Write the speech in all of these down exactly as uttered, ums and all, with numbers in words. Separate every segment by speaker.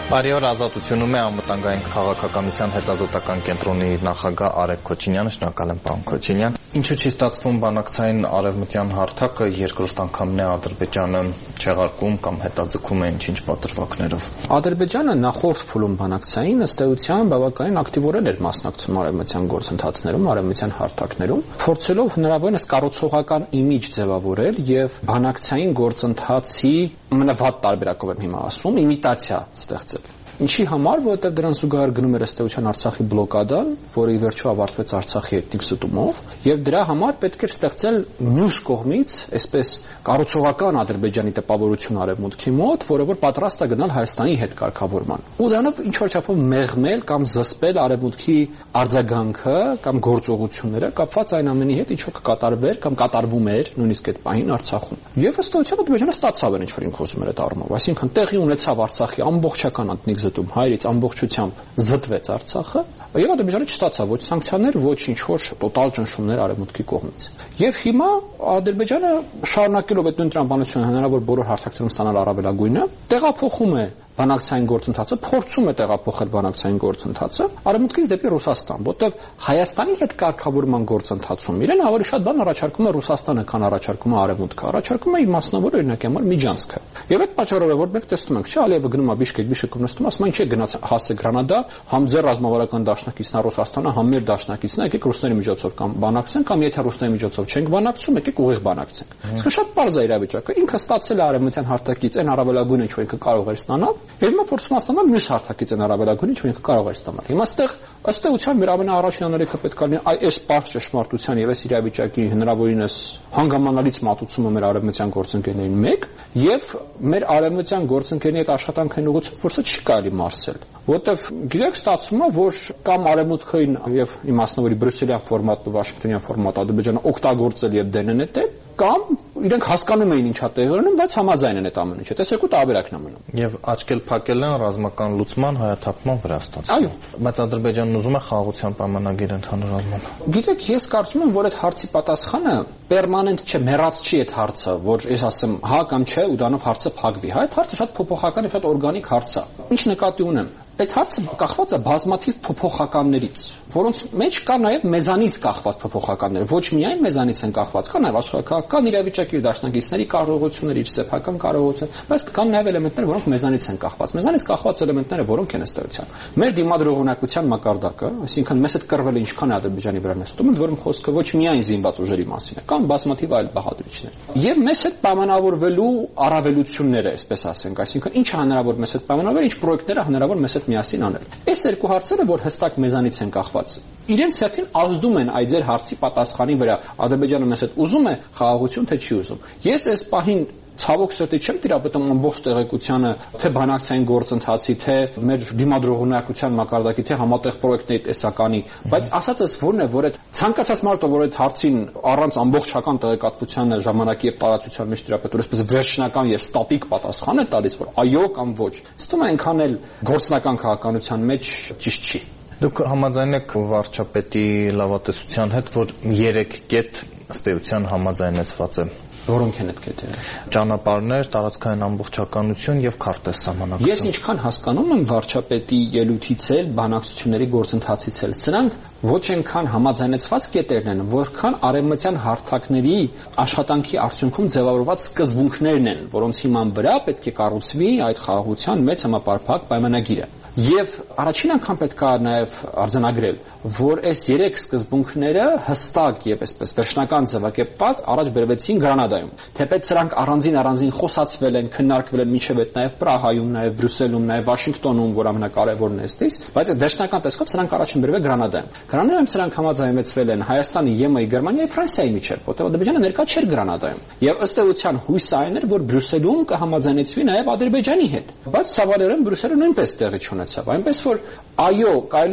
Speaker 1: Բարի օր, Ազատությունում է անվտանգային քաղաքականության հետազոտական կենտրոնի նախագահ Արեգ Քոչինյանը, շնորհակալ եմ պարոն Քոչինյան։ Ինչու չի ստացվում բանակցային արևմտյան հարթակը, երկրորդ անգամն է Ադրբեջանը չեղարկում կամ հետաձգում է ինչ-ինչ պատրվակներով։
Speaker 2: Ադրբեջանը նախորդ փուլում բանակցային ըստ էության բավականին ակտիվորեն էր մասնակցում արևմտյան գործընթացներում, արևմտյան հարթակներում, փորձելով հնարավորինս կառուցողական իմիջ ձևավորել եւ բանակցային գործընթացի ամենավատ տարբերակով եմ հիմա ասում, իմիտացիա ստեղծել։ Ինչի համար, որովհետև դրան զուգահեռ գնում էր ըստ էության Արցախի բլոկադան, որը ի վերջո ավարտվեց Արցախի էթնիկ զտումով, եւ դրա համար պետք էր ստեղծել մյուս կողմից, այսպես կառուցողական Ադրբեջանի տպավորություն արևմուտքի մոտ, որը որ պատրաստ է գնալ Հայաստանի հետ կարգավորման։ Ու դրանով ինչ որ չափով մեղմել կամ զսպել արևմուտքի արձագանքը կամ գործողությունները կապված այն ամենի հետ, ինչ որ կկատարվեր կամ կատարվում էր նույնիսկ այդ պահին Արցախում։ Եվ ըստ էության Ադրբեջանը ստացավ այն ինչ որ ինքը ուզում էր այդ առումով, այսինքն տեղի ունեցավ Արցախի ամբողջական էթնիկ զտում, հայերից ամբողջությամբ զտվեց Արցախը, եւ Ադրբեջանը չստացավ ոչ սանկցիաներ, ոչ ինչ որ տոտալ ճնշումներ արևմուտքի կողմից։ Եվ հիմա Ադրբեջանը շարունակելով այդ նույն տրամաբանությունը հնարավոր բոլոր հարթակներում ստանալ առավելագույնը, տեղափոխում է բանակցային գործընթացը, փորձում է տեղափոխել բանակցային գործընթացը արևմուտքից դեպի Ռուսաստան, որտեղ Հայաստանի հետ կարգավորման գործընթացում իրեն ավելի շատ բան առաջարկում է Ռուսաստանը, քան առաջարկում է արևմուտքը, առաջարկում է իմաստնավոր օրինակի համար Միջանցքը։ Եվ այդ պատճառով է, որ մենք տեսնում ենք, չէ, Ալիևը գնում է Բիշկեք, Բիշկեկում նստում, ասում է, ինչ է գնաց հասե Գրանադա, համ ձեր ռազմավարական դաշնակիցն է Ռուսաստանը, համ մեր դաշնակիցն է, եկեք ռուսների միջոցով կամ բանակցենք, կամ եթե ռուսների միջոցով չենք բանակցում, եկեք ուղիղ բանակցենք։ Իսկ շատ պարզ է իրավիճակը, ինքը ստացել է արևմտյան հարթակից այն առավելագույնը, ինչ որ ինքը կարող էր ստանալ, եւ հիմա փորձում է ստանալ մյուս հարթակից այն առավելագույնը, ինչ որ ինքը կարող էր ստանալ։ Հիմա այստեղ ըստ էության մեր ամենաառաջին անելիքը պետք է լինի այս պարզ ճշմարտության եւ այս իրավիճակի հնարավորինս հանգամանալից մատուցումը մեր արևմտյան գործընկերներին մեկ եւ մեր արևմտյան գործընկերների հետ աշխատանքային ուղղությամբ, որ սա չի կարելի մարսել, որտեվ գիտեք ստացվում է, որ կամ արևմուտքային եւ իմաստնավորի բրյուսելյան ֆորմատը, վաշինգտոնյան ֆորմատը Ադրբեջանը օգտագործել եւ դեն են դել, կամ իրենք հասկանում էին ինչա տեղի ունենում, բայց համաձայն են այդ ամեն ինչը։ Տեսեք ու տարբերակն է մնում։
Speaker 1: Եվ աչքել փակել են ռազմական լուծման հայաթափման վրա ստացվում։
Speaker 2: Այո,
Speaker 1: բայց Ադրբեջանն ուզում է խաղաղության պայմանագիր ընդհանուր առմամբ։
Speaker 2: Գիտեք, ես կարծում եմ, որ այդ հարցի պատասխանը պերմանենտ չէ, մեռած չի այդ հարցը, որ ես ասեմ հա կամ չէ ու դրանով հարցը փակվի։ Հա, այդ հարցը շատ փոփոխական եւ շատ օրգանիկ հարց է։ Ինչ նկատի ունեմ։ Այդ հարցը կախված է բազմաթիվ փոփոխականներից, որոնց մեջ կա նաև մեզանից կախված փոփոխականներ, ոչ միայն մեզանից են կախված, կա նաև աշխարհակական իրավիճակի դաշնակիցների կարողություններ, իր սեփական կարողություն, բայց կան նաև էլեմենտներ, որոնք մեզանից են կախված։ Մեզանից կախված էլեմենտները որոնք են ըստ էության։ Մեր դիմադրողունակության մակարդակը, այսինքն մեզ հետ կռվել է ինչքան է Ադրբեջանի վրա նստում, ընդ որում խոսքը ոչ միայն զինված ուժերի մասին է, կան բազմաթիվ այլ բաղադրիչներ։ Եվ մեզ հետ պայմանավորվելու առավելությունները, այսպես ասենք, այսինքն ինչ է հնարավոր մեզ հետ պայմանավորվել, ինչ պրոյեկտներ է հնարավոր մեզ հետ միասին անել։ Այս երկու հարցերը, որ հստակ մեզանից են կախված, իրենց հերթին ազդում են այդ ձեր հարցի պատասխանի վրա։ Ադրբեջանը մեզ հետ ուզում է խաղաղություն, թե չի ուզում։ Ես այս պահին ցավոք սրտի չեմ տիրապետում ամբողջ տեղեկությանը, թե բանակցային գործընթացի, թե մեր դիմադրողունակության մակարդակի, թե համատեղ պրոյեկտների տեսականի, բայց ասածս որն է, որ այդ ցանկացած մարդը, որ այդ հարցին առանց ամբողջական տեղեկատվության ժամանակի եւ տարածության մեջ տիրապետում, այսպես վերջնական եւ ստատիկ պատասխան է տալիս, որ այո կամ ոչ։ Ստում է այնքան էլ գործնական քաղաքականության մեջ ճիշտ չի։
Speaker 1: Դուք համաձայն եք վարչապետի լավատեսության հետ, որ երեք կետ ըստ էության համաձայնեցված է։
Speaker 2: Որոնք են այդ կետերը։
Speaker 1: Ճանապարհներ, տարածքային ամբողջականություն եւ քարտեզ սահմանակություն։
Speaker 2: Ես ինչքան հասկանում եմ վարչապետի ելույթից էլ, բանակցությունների գործընթացից էլ, սրանք ոչ այնքան համաձայնեցված կետերն են, որքան արևմտյան հարթակների աշխատանքի արդյունքում ձևավորված սկզբունքներն են, որոնց հիման վրա պետք է կառուցվի այդ խաղաղության մեծ համապարփակ պայմանագիրը։ Եվ առաջին անգամ պետք է նաև արձանագրել, որ այս երեք սկզբունքները հստակ եւ այսպես վերջնական ձևակերպված առաջ բերվեցին Գրանադայում։ Թեպետ սրանք առանձին առանձին խոսացվել են, քննարկվել են մինչև այդ նաև Պրահայում, նաև Բրյուսելում, նաև Վաշինգտոնում, որ ամենակարևորն է այստեղ, բայց վերջնական տեսքով սրանք առաջին բերվել Գրանադայում։ Գրանադայում սրանք համաձայնվեցվել են Հայաստանի, ԵՄ-ի, Գերմանիայի, Ֆրանսիայի միջև, որտեղ Ադրբեջանը ներկա չէր Գրանադայում։ Եվ ըստ էության հույսը այն էր, որ Բրյուսելում կհամաձայնեցվի նաև Ադրբեջանի հետ։ Բայց ցավալիորեն Բրյուսելը նույնպես տեղի չունեցավ։ Այնպես որ այո, կարելի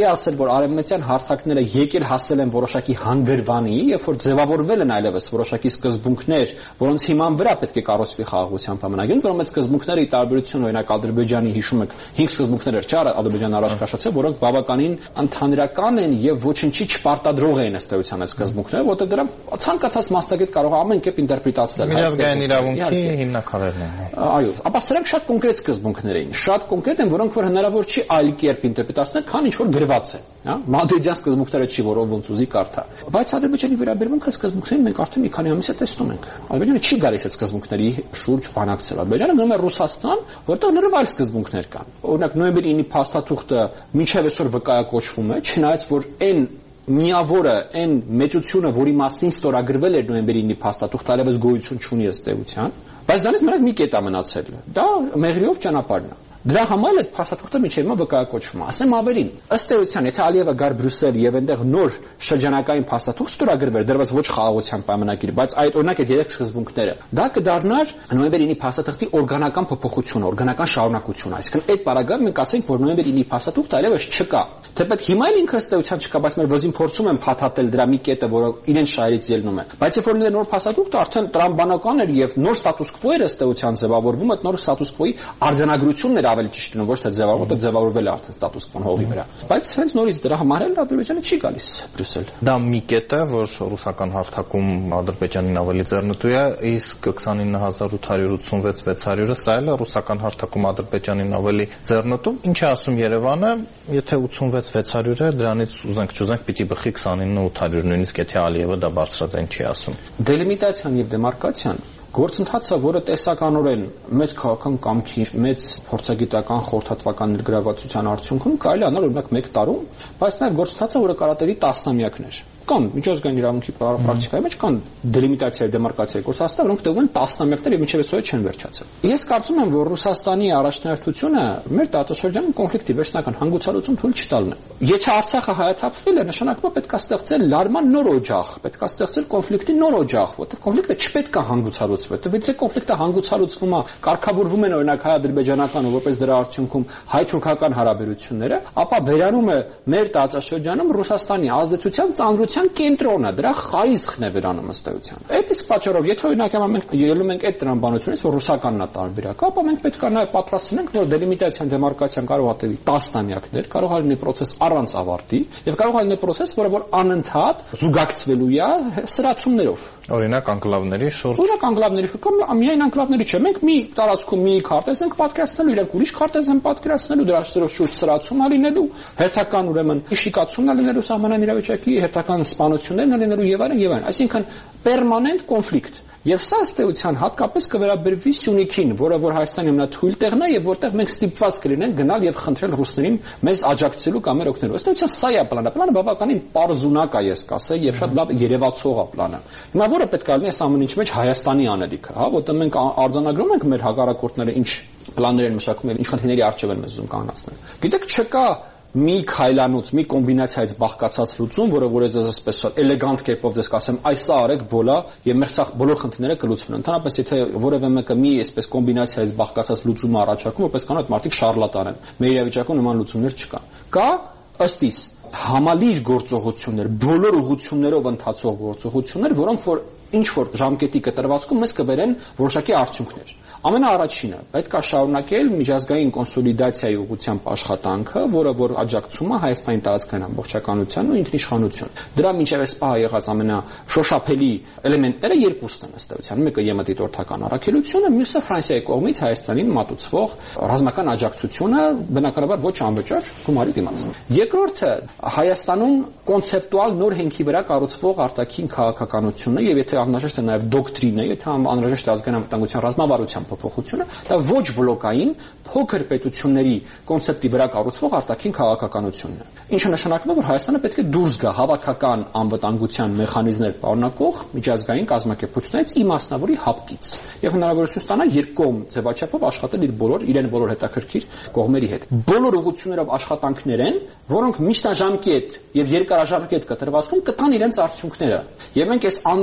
Speaker 2: կարելի ասել, որ արևմտյան հարթակները եկել հասել են որոշակի հանգրվանի, երբ որ ձևավորվել են այլևս որոշակի սկզբունքներ, որոնց հիման վրա պետք է կառուցվի խաղաղության պայմանագիր, որոնք այդ սկզբունքները ի տարբերություն օրինակ Ադրբեջանի հիշում եք հինգ սկզբունքներ էր, չէ՞, Ադրբեջանը առաջ քաշացել, որոնք բավականին ընդհանրական են եւ ոչինչի չպարտադրող են ըստ էության այդ սկզբունքները, որտեղ դրանք ցանկացած մասնագետ կարող է ամեն կերպ ինտերպրետացնել։
Speaker 1: Միջազգային իրավունքի հիմնաքարերն են։
Speaker 2: Այո, ապա սրանք շատ կոնկրետ սկզբունքներ էին, շատ կոնկրետ են, որոնք որ հնարավոր չի այլ կերպ ինտերպրետացնել, քան ինչ որ գրված է, հա։ Մադրիդյան սկզբունքները չի, որով ոնց ուզի կարդա։ Բայց Ադրբեջանի վերաբերմունք այս սկզբունքներին մենք արդեն մի քանի ամիս է տեսնում ենք։ Ադրբեջանը չի գալիս այդ սկզբունքների շուրջ բանակցել։ Ադրբեջանը գնում է Ռուսաստան, որտեղ լրիվ այլ սկզբունքներ կան։ Օրինակ նոյեմբերի ինը փաստաթուղթը մինչև այսօր վկայակոչվում է, չնայած որ այն միավորը, այն մեծությունը, որի մասին ստորագրվել էր նոյեմբերի ինը փաստաթուղթը, այլևս գոյություն չունի ըստ էության, բայց դրանից մենակ մի կետ է մնացել։ Դա Մեղրիով ճանապարհն է։ Դրա համար այդ փաստաթուղթը միջև հիմա վկայակոչվում է։ Ասեմ ավելին, ըստ էության, եթե Ալիևը գար Բրյուսել եւ այնտեղ նոր շրջանակային փաստաթուղթ ստորագրվեր, դրված ոչ խաղաղության պայմանագիր, բայց այդ օրինակ այդ երեք սկզբունքները, դա կդառնար նոյեմբերի ինը փաստաթղթի օրգանական փոփոխություն, օրգանական շարունակություն, այսինքն այդ պարագայում մենք ասենք, որ նոյեմբերի ինը փաստաթուղթը այլևս չկա։ Թեպետ հիմա էլ ինքը ըստ էության չկա, բայց մեր ոզին փորձում են փաթաթել դրա մի կետը, որը իրեն շահերից ելնում է։ Բայց երբ որ լինի նոր փաստաթուղթը արդեն տրամբանական էր եւ նոր ստատուս քվո էր ըստ էության ձևավորվում, այդ նոր ստատուս քվոյի արձանագրությունն էր ավելի ճիշտ լինում, ոչ թե ձևավորումը, ձևավորվել է արդեն ստատուս քվոն հողի վրա։ Բայց հենց նորից դրա համար էլ Ադրբեջանը չի գալիս Բրյուսել։
Speaker 1: Դա մի կետ է, որ ռուսական հարթակում Ադրբեջանին ավելի ձեռնտու է, իսկ քսանինը հազար ութ հարյուր ութսունվեց վեց հարյուրը սա էլ է ռուսական հարթակում Ադրբեջանին ավելի ձեռնտու։ Ինչ է ասում Երևանը, եթե ութսունվեց վեց հարյուր է, դրանից ուզենք չուզենք պիտի բխի քսանինը ութ հարյուր, նույնիսկ եթե Ալիևը դա բարձրաձայն չի ասում։
Speaker 2: Դելիմիտացիան եւ դեմարկացիան գործընթացը, որը տեսականորեն մեծ քաղաքական կամքի, մեծ փորձագիտական խորհրդատվական ներգրավվածության արդյունքում կարելի անել օրինակ մեկ տարում, բայց նաև գործընթացը, որը կարատերի տասնամյակներ։ Կան միջազգային իրավունքի պրակտիկայի մեջ կան դելիմիտացիայի, դեմարկացիայի գործընթացներ, որոնք տևում են տասնամյակներ եւ մինչեւ այսօր չեն վերջացել։ Ես կարծում եմ, որ Ռուսաստանի առաջնահերթությունը մեր տարածաշրջանում կոնֆլիկտի վերջնական հանգուցալուծում թույլ չտալն է։ Եթե Արցախը հայաթափվել է, նշանակում է պետք է ստեղծել լարման նոր օջախ, պետք է ստեղծել կոնֆլիկտի նոր օջախ, որտեղ կոնֆլիկտը չպետք է հանգուցալուծվի, որտեղ եթե կոնֆլիկտը հանգուցալուծվում է, կարգավորվում են օրինակ հայ-ադրբեջանական ու որպես դրա արդյունքում հայ-թուրքական հարաբերությունները, ապա վերանում է մեր տարածաշրջանում Ռուսաստանի ազդեցության ծանրության կենտրոնը, դրա խարիսխն է վերանում ըստ էության։ Այդ իսկ պատճառով, եթե օրինակ մենք ելնում ենք այդ տրամաբանությունից, որ ռուսականն է տարբերակը, ապա մենք պետք է նաև պատրաստ լինենք, որ դելիմիտացիան, դեմարկացիան կարող է տևի տասնամյակներ, կարող է լինի պրոցես առանց ավարտի, եւ կարող է լինի պրոցես, որը որ անընդհատ զուգակցվելու է սրացումներով։
Speaker 1: Օրինակ անկլավների շուրջ։
Speaker 2: Օրինակ անկլավների շուրջ կամ միայն անկլավների չէ, մենք մի տարածքում մի քարտեզ ենք պատկերացնելու, իրենք ուրիշ քարտեզ են պատկերացնելու, դրա շուրջ սրացում է լինելու, հերթական ուրեմն իշիկացումն է լինելու սահմանային իրավիճակի, հերթական սպանություններն են լինելու եւ այլն եւ այլն, այսինքն պերմանենտ կոնֆլիկտ։ Եվ սա ըստ էության հատկապես կվերաբերվի Սյունիքին, որը որ Հայաստանի ամենաթույլ տեղն է եւ որտեղ մենք ստիպված կլինենք գնալ եւ խնդրել ռուսներին մեզ աջակցելու կամ մեր օգնելու։ Ըստ էության սա է պլանը։ Պլանը բավականին պարզունակ է, ես կասեի, եւ շատ լավ երևացող է պլանը։ Հիմա որը պետք է լինի այս ամեն ինչի մեջ Հայաստանի անելիքը, հա, որտեղ մենք արձանագրում ենք մեր հակառակորդները ինչ պլաններ են մշակում, ինչ խնդիրների առջև են մեզ ուզում կանգնացնել։ Գիտեք, չկա մի քայլանոց, մի կոմբինացիայից բաղկացած լուծում, որը որ ես այսպես էլեգանտ կերպով ձեզ կասեմ, այս սա արեք բոլա եւ մերցախ բոլոր խնդիրները կլուծվեն։ Ընդհանրապես եթե որևէ մեկը մի այսպես կոմբինացիայից բաղկացած լուծում առաջարկում, որպես կանոն այդ մարդիկ շարլատան են։ Մեր իրավիճակում նման լուծումներ չկան։ Կա ըստ իս համալիր գործողություններ, բոլոր ուղղություններով ընթացող գործողություններ, որոնք որ ինչ որ ժամկետի կտրվածքում մեզ կբերեն որոշակի արդյունքներ։ Ամենաառաջինը պետք է շարունակել միջազգային կոնսոլիդացիայի ուղղությամբ աշխատանքը, որը որ աջակցում է Հայաստանի տարածքային ամբողջականությանն ու ինքնիշխանություն։ Դրա մինչև այս պահը եղած ամենաշոշափելի էլեմենտները երկուսն են ըստ էության։ Մեկը ԵՄՏ տորթական առաքելությունը, մյուսը Ֆրանսիայի կողմից Հայաստանին մատուցվող ռազմական աջակցությունը, բնականաբար ոչ անվճար գումարի դիմաց։ Երկրորդը Հայաստանում կոնցեպտուալ նոր հենքի վրա կառուցվող արտաքին քաղաքականությունն է, եւ եթե անհրաժեշտ է նաև դոկտրինը, եթե անհրաժեշտ է ազգային անվտանգության ռազմավարության փոփոխությունը, դա ոչ բլոկային փոքր պետությունների կոնցեպտի վրա կառուցվող արտաքին քաղաքականությունն է։ Ինչը նշանակում է, որ Հայաստանը պետք է դուրս գա հավաքական անվտանգության մեխանիզմներ պարունակող միջազգային կազմակերպություններից ի մասնավորի հապկից եւ հնարավորություն ստանա երկկողմ ձևաչափով աշխատել իր բոլոր իրեն բոլոր հետաքրքիր կողմերի հետ։ Բոլոր ուղղություններով աշխատանքներ են, որոնք միջնաժամկետ եւ երկարաժամկետ կտրվածքում կտան իրենց արդյունքները։ Եվ մենք այս անելանելի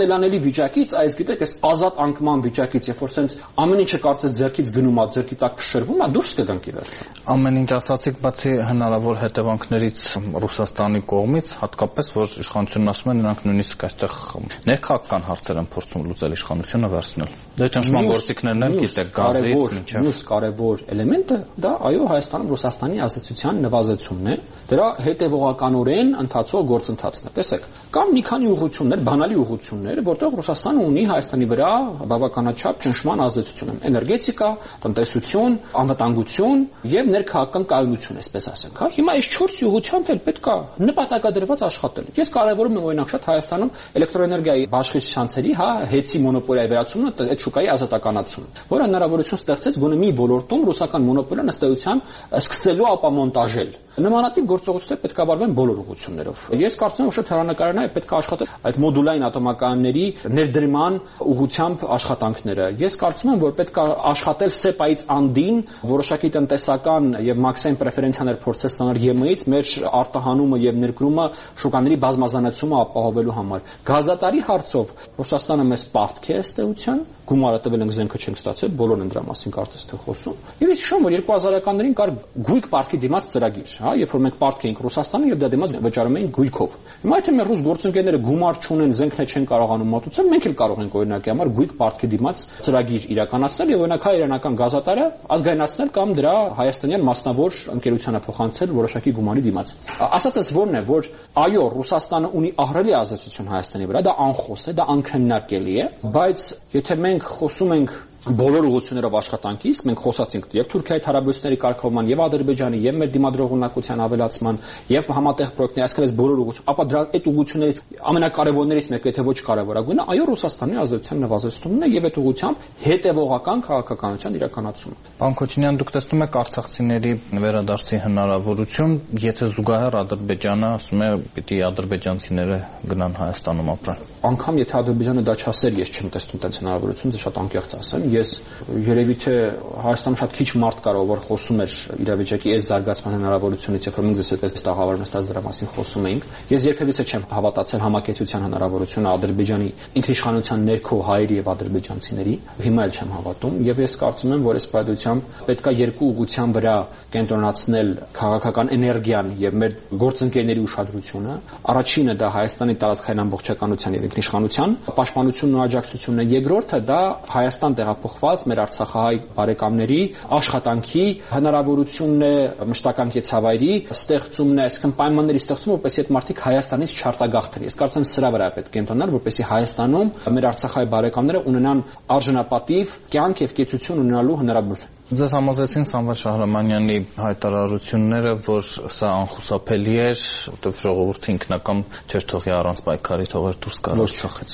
Speaker 2: վիճակից, այս գիտեք, այս ազատ անկման վիճակից, երբ որ sense ամեն ինչը կարծես ձեռքից գնում է, ձեռքի տակ փշրվում է, դուրս կգանք ի վերջ։
Speaker 1: Ամեն ինչ ասացիք, բացի հնարավոր հետևանքներից Ռուսաստանի կողմից, հատկապես որ իշխանությունն ասում է, նրանք նույնիսկ այստեղ ներքաղաքական հարցեր են փորձում լուծել, իշխանությունը վերցնել։ Դե ճնշման գործիքներն են, գիտեք, գազից մինչև
Speaker 2: մյուս կարևոր էլեմենտը դա այո Հայաստանում Ռուսաստանի ազդեցության նվազեցումն է, դրա հետևողականորեն ընթացող գործընթացն է։ Տեսեք, կան մի քանի ուղղություններ, բանալի ուղղություններ, որտեղ Ռուսաստանը ունի Հայաստանի վրա բավականաչափ ճնշման ազդեցություն, էներգետիկա, տնտեսություն, անվտանգություն եւ ներքաղաքական կայունություն, այսպես ասենք, հա։ Հիմա այս չորս ուղղությամբ էլ պետք է նպատակադրված աշխատել։ Ես կարևորում եմ օրինակ շատ Հայաստանում էլեկտրոէներգիայի բաշխիչ շանսերի, հա, հեծի մոնոպոլիայի վերացումը, այդ շուկայի ազատականացումը, որը հնարավորություն ստեղծեց գոնե մի ոլորտում ռուսական մոնոպոլիան ըստ էության սկսելու ապամոնտաժել։ Նմանատիպ գործողություններ պետք է վարվեն բոլոր ուղղություններով։ Ես կարծում եմ, որ շատ հեռանկարային պետք է աշխատել այդ մոդուլային ատոմակայանների ներդրման ուղղությամբ աշխատանքները։ Ես կարծում եմ, որ պետք է աշխատել սեպայից անդին, որոշակի տնտեսական եւ մաքսային պրեֆերենցիաներ փորձել ստանալ ԵՄ-ից մեր արտահանումը եւ ներկրումը շուկաների բազմազանացումը ապահովելու համար։ Գազատարի հարցով Ռուսաստանը մեզ պարտք է ըստ էության, գումարը տվել ենք, զենքը չենք ստացել, բոլորն են դրա մասին կարծես թե խոսում։ Եվ ես հիշում եմ, որ երկու հազարականներին կար գույք պարտքի դիմաց ծրագիր, հա, երբ որ մենք պարտք էինք Ռուսաստանը եւ դա դիմաց վճարում էինք գույքով։ Հիմա եթե մեր ռուս գործընկերները գումար չունեն, զենքներ չեն կարողանում մատուցել, մենք էլ կարող ենք օրինակի համար գույք պարտքի դիմաց ծրագիր իրականացնել եւ օրինակ հայ իրանական գազատարը ազգայնացնել կամ դրա հայաստանյան մասնավոր ընկերությանը փոխանցել որոշակի գումարի դիմաց։ Ասածս որն է, որ այո, Ռուսաստանը ունի ահռելի ազդեցություն Հայաստանի վրա, դա անխոս է, դա անքննարկելի է, բայց եթե մենք խոսում ենք բոլոր ուղղություններով աշխատանքի, իսկ մենք խոսացինք եւ Թուրքիայի հարաբերությունների կարգավորման, եւ Ադրբեջանի, եւ մեր դիմադրողունակության ավելացման, եւ համատեղ պրոյեկտների, այսինքն բոլոր ուղղություն, ապա դրա այդ ուղղություններից ամենակարևորներից մեկը, եթե ոչ կարևորագույնը, այո, Ռուսաստանի ազդեցության նվազեցումն է եւ այդ ուղղությամբ հետեւողական քաղաքականության իրականացումը։
Speaker 1: Պարոն Քոչինյան, դուք տեսնում եք արցախցիների վերադարձի հնարավորություն, եթե զուգահեռ Ադրբեջանը ասում է, պիտի ադրբեջանցիները գնան Հայաստանում ապրեն։
Speaker 2: Անկամ եթե Ադրբեջանը դա չասեր, ես չեմ տեսնում տենց հնարավորություն, դա շատ անկեղծ ասեմ։ Ես երևի թե Հայաստանում շատ քիչ մարդ կարող որ խոսում էր իրավիճակի այս զարգացման հնարավորությունից, երբ որ մենք դες այդպես տաղավար նստած դրա մասին խոսում էինք։ Ես երբևիցե չեմ հավատացել համակեցության հնարավորությունը Ադրբեջանի ինքնիշխանության ներքո հայերի եւ ադրբեջանցիների, հիմա էլ չեմ հավատում եւ ես կարծում եմ, որ այս պայմանությամբ պետքա երկու ուղղության վրա կենտրոնացնել քաղաքական էներգիան եւ մեր գործընկերների ուշադրությունը։ Առաջինը դա Հայաստանի տարածքային ամբողջականության եւ ինքնիշխանության պաշտպանությունն ու աջակցությունն է, երկրորդը դա Հայաստան տեղափոխված մեր արցախահայ բարեկամների աշխատանքի հնարավորությունն է, մշտական կեցավայրի ստեղծումն է, այսինքն պայմանների ստեղծումը, որպեսզի այդ մարդիկ Հայաստանից չարտագաղթեն։ Ես կարծում եմ սրա վրա պետք է կենտրոնանալ, որպեսզի Հայաստանում մեր արցախահայ բարեկամները ունենան արժանապատիվ կյանք եւ կեցություն ունենալու հնարավորություն։
Speaker 1: Ձեզ համոզեցին Սամվել Շահրամանյանի հայտարարությունները, որ սա անխուսափելի էր, որտեղ ժողովուրդը ինքնական չէր թողի առանց պայքարի թողեր դուրս գալ Արցախից։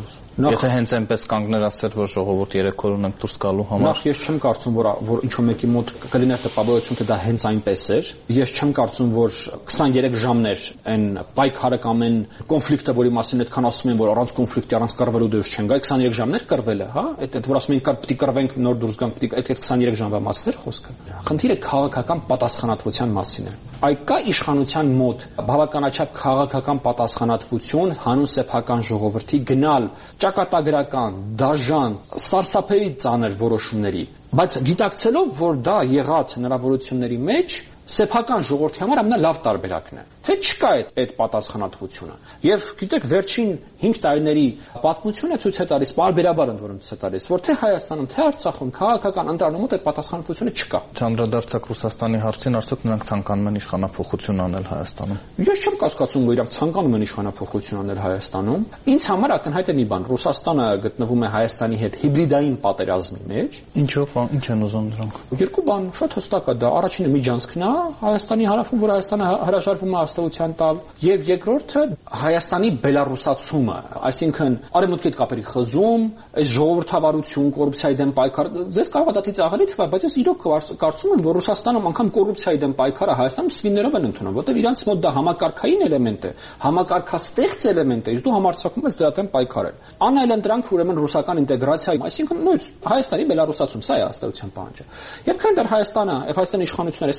Speaker 1: Եթե հենց այնպես կանգներ ասել, որ ժողովուրդ երեք օր ունենք դուրս գալու համար։
Speaker 2: Նախ ես չեմ կարծում, որ որ ինչ-որ մեկի մոտ կլիներ տպավորություն, թե դա հենց այնպես էր։ Ես չեմ կարծում, որ քսաներեք ժամներ այն պայքարը կամ այն կոնֆլիկտը, որի մասին այդքան ասում են, որ առանց կոնֆլիկտի, առանց կռվելու դուրս չեն գա, քսաներեք ժամներ կռվել է, հա։ Այդ այդ որ ասում են կար պիտի կռվենք, նոր դուրս գանք, պիտի այդ այդ քսաներեք ժամվա մասին էր խոսքը։ Խնդիրը քաղաքական պատասխանատվության մասին է։ Այ կա իշխանության մոտ բավականաչափ քաղաքական պատասխանատվություն հանուն սեփական ժողովրդի գնալ ճակատագրական, դաժան, սարսափելի ծանր որոշումների, բայց գիտակցելով, որ դա եղած հնարավորությունների մեջ սեփական ժողովրդի համար ամենալավ տարբերակն է։ Թե չկա այդ այդ պատասխանատվությունը։ Եվ գիտեք, վերջին հինգ տարիների պատմությունը ցույց է տալիս, բարբերաբար ընդ որում ցույց է տալիս, որ թե Հայաստանում, թե Արցախում քաղաքական ընտրանում այդ պատասխանատվությունը չկա։
Speaker 1: Չանդրադարձակ Ռուսաստանի հարցին, արդյոք նրանք ցանկանում են իշխանափոխություն անել Հայաստանում։
Speaker 2: Ես չեմ կասկածում, որ իրանք ցանկանում են իշխանափոխություն անել Հայաստանում։ Ինձ համար ակնհայտ է մի բան, Ռուսաստանը գտնվում է Հայաստանի հետ հիբրիդային պատերազմի մեջ։
Speaker 1: Ինչով, ինչ են ուզում դրանք։
Speaker 2: Երկու բան շատ հստակ է դա։ Առաջինը միջանցքն է Հայաստանի հարավում, որ Հայաստանը հրաժարվում է աստեղության տալ, եւ երկրորդը Հայաստանի բելարուսացումը, այսինքն արևմուտքի հետ կապերի խզում, այս ժողովրդավարություն, կոռուպցիայի դեմ պայքար, ձեզ կարող է դա ծաղրի թվալ, բայց ես իրոք կարծում եմ, որ Ռուսաստանում անգամ կոռուպցիայի դեմ պայքարը Հայաստանում սվիններով են ընդունում, որտեղ իրանց մոտ դա համակարգային էլեմենտ է, համակարգաստեղծ էլեմենտ է, իսկ դու համարձակվում ես դրա դեմ պայքարել։ Անայլեն դրանք ուրեմն ռուսական ինտեգրացիա, այսինքն նույն Հայաստանի բելարուսացում, սա է աստեղության պահանջը։ Եվ քանի դեռ Հայաստանը, եւ Հայաստանի իշխանությունները այս երկուսը չեն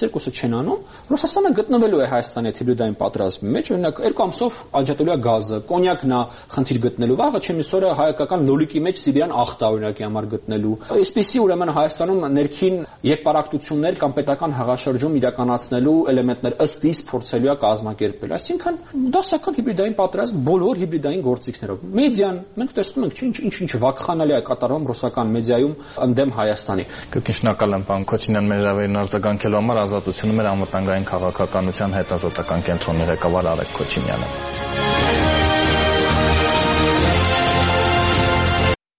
Speaker 2: չեն անում, Ռուսաստանը գտնվելու է Հայաստանի հետ հիբրիդային պատերազմի մեջ, օրինակ երկու ամսով անջատելու է գազը, կոնյակն է խնդիր գտնելու, վաղը չեմիս օրը հայկական նոլիկի մեջ Սիրիան ախտ է օրինակի համար գտնելու։ Այսպիսի ուրեմն Հայաստանում ներքին երկպարակտություններ կամ պետական հաղաշրջում իրականացնելու էլեմենտներ ըստ իս փորձելու է կազմակերպել։ Այսինքն դասական հիբրիդային պատերազմ բոլոր հիբրիդային գործիքներով։ Մեդիան, մենք տեսնում ենք ինչ-ինչ վակխանալի է կատարվում ռուսական մեդիայում ընդդեմ Հայաստանի։
Speaker 1: Կրկին շնորհակալ եմ պարոն Քոչինյան մեր հրավերին արձագանքելու համար։ Ազատությունը մեր անվտանգային քաղաքականության հետազոտական կենտրոնի ղեկավար Արեգ Քոչինյանը։